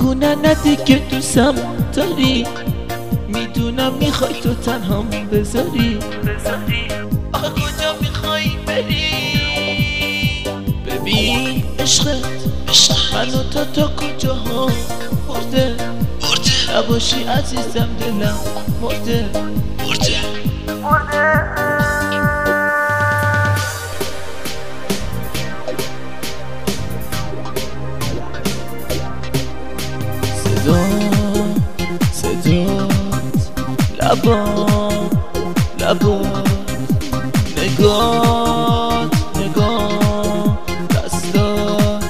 نکنه ندی که دوستم داری، میدونم میخوای تو تنهام بذاری. آخه کجا میخوای بری؟ ببین عشقت منو تا کجاها برده، نباشی عزیزم دلم مرده. صدات لبات نگات دستات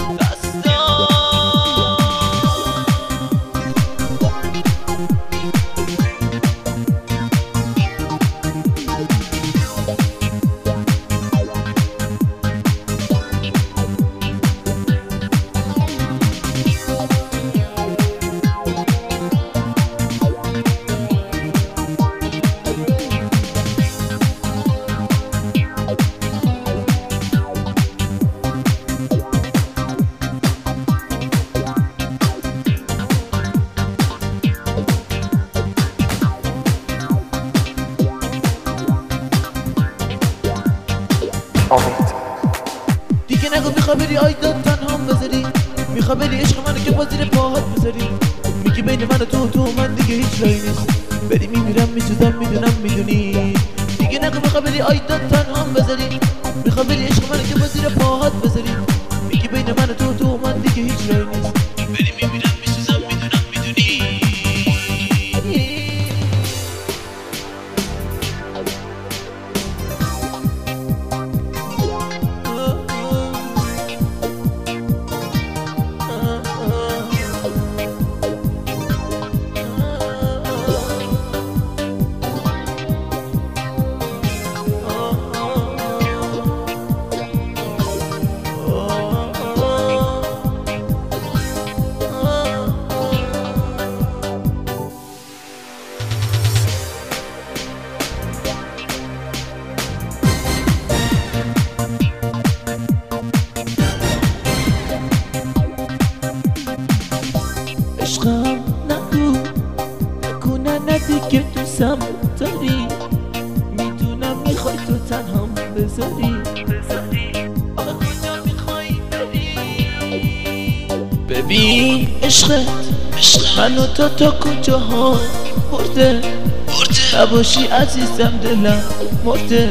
دیگه نگو میخوای بری آیداد تنهام بذاری، میخوای بری عشق منو که با زیر پاهات بذاری. میگی بین من و تو من دیگه هیچ راهی نیست، بری میمیرم میسوزم میدونم میدونی. دیگه نگو میخوای بری آیداد تنهام بذاری، میخوای بری عشق منو که با زیر پاهات بذاری. میگی بین من و تو من دیگه هیچ راهی نیست، بری میمیرم میسوزم میدونم میدونی. عشقم نکنه ندی که دوستم داری، میدونم میخوای تو تنهام بذاری. آخه کجا میخوای بری؟ ببین عشقت منو تا کجاها برده، نباشی عزیزم دلم مرده.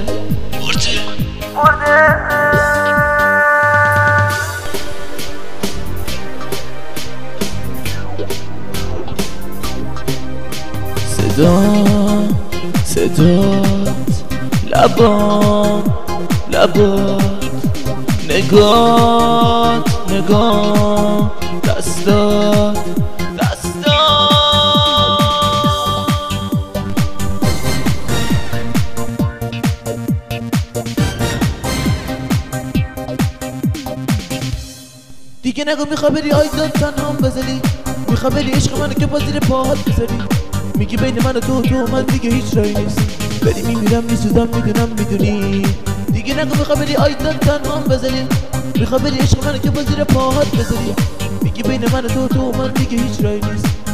صدات لبات نگات دستات دیگه نگو میخوای بری آیداد تنهام بذاری، میخوای بری عشق منو که با زیر پاهات بذاری. میگی بین من و تو من دیگه هیچ راهی نیست، بری میمیرم میسوزم میدونم میدونی. دیگه نگو میخوای بری آیداد تنهام بذاری، میخوای بری عشق منو که با زیر پاهات بذاری. میگی بین من و تو من دیگه هیچ راهی نیست.